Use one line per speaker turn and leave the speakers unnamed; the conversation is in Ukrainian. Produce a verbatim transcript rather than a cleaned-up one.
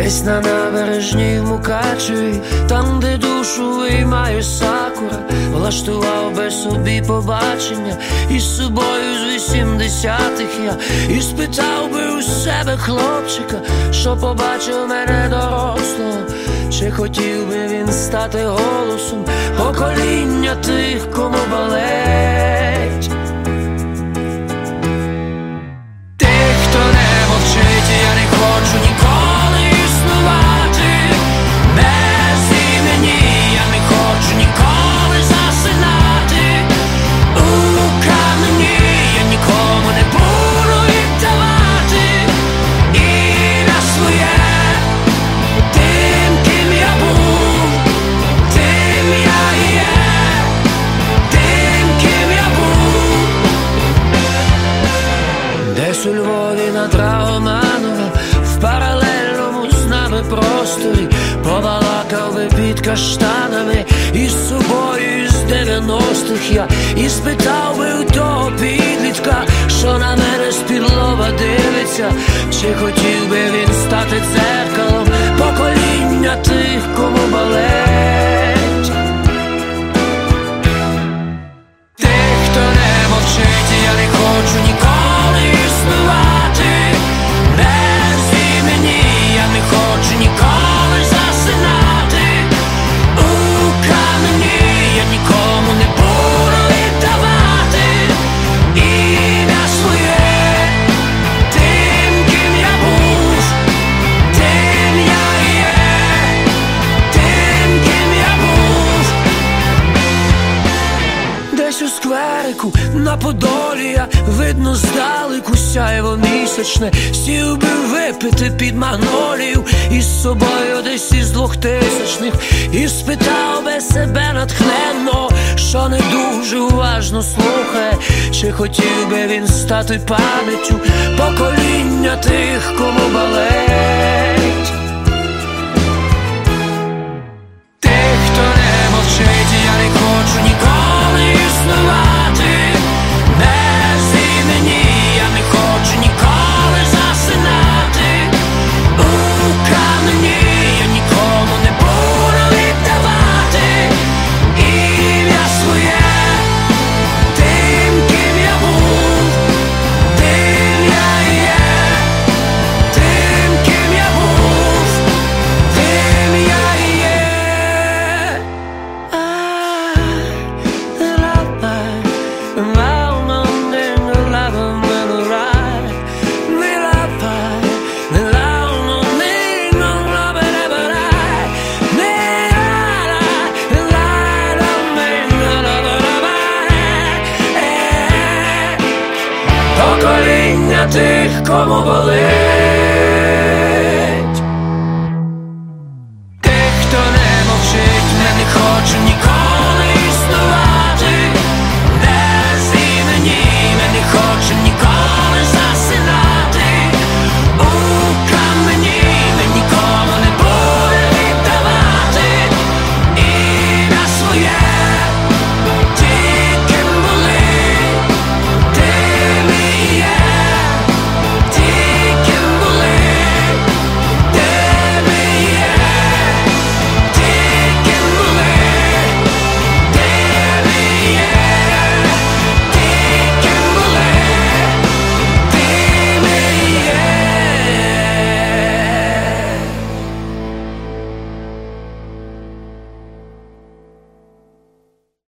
Десь на набережній в Мукачеві, там, де душу виймає сакура, влаштував би собі побачення із собою з вісімдесятих я. І спитав би у себе хлопчика, що побачив мене дорослого, чи хотів би він стати голосом покоління тих, кому болить. Тих, хто не мовчить, я не хочу ніколи існувати без імені, я не хочу ніколи засинати у камені, я нікому не буду віддавати ім'я своє. Тим, ким я був, тим я і є, тим, ким я був. Десь у Львові на Драгоманова, в паралельному з нами просторі, побалакав би під каштанами із собою із дев'яностих я. І спитав би у того підлітка, що на мене з-під лоба дивиться, чи хотів би він стати дзеркалом покоління тих, кому болить. Тих, хто не мовчить, я не хочу ніколи існувати без імені, я не хочу ніколи засинати у камені, я нікому не буду віддавати ім'я своє. Тим, ким я був, тим я і є, тим, ким я був. Десь у скверику на Подолі я, видно здалеку сяйво місячне, сів би випити під магнолію із собою десь із двохтисячних. І спитав би себе натхненно, що не дуже уважно слухає, чи хотів би він стати пам'яттю покоління тих, кому болить. Тих, хто не мовчить, я не хочу ніколи існувати без імені, я не хочу ніколи засинати у камені, я нікому не буду віддавати ім'я своє. Тим, ким я був, тим я і є, тим, ким я був, тим я і є. Покоління тих, кому болить. Тих, хто не мовчить, я не хочу ніколи